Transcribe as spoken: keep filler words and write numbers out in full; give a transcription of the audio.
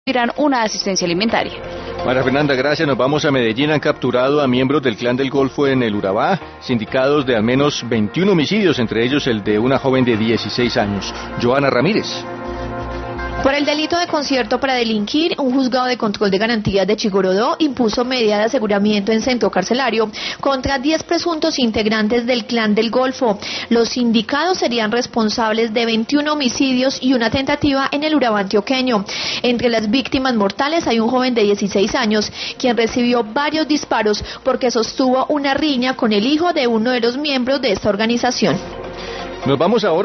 recibirán una asistencia alimentaria. María Fernanda, gracias. Nos vamos a Medellín. Han capturado a miembros del Clan del Golfo en el Urabá, sindicados de al menos veintiún homicidios, entre ellos el de una joven de dieciséis años. Joana Ramírez. Por el delito de concierto para delinquir, un juzgado de control de garantías de Chigorodó impuso medida de aseguramiento en centro carcelario contra diez presuntos integrantes del Clan del Golfo. Los sindicados serían responsables de veintiún homicidios y una tentativa en el Urabá antioqueño. Entre las víctimas mortales hay un joven de dieciséis años, quien recibió varios disparos porque sostuvo una riña con el hijo de uno de los miembros de esta organización. Nos vamos ahora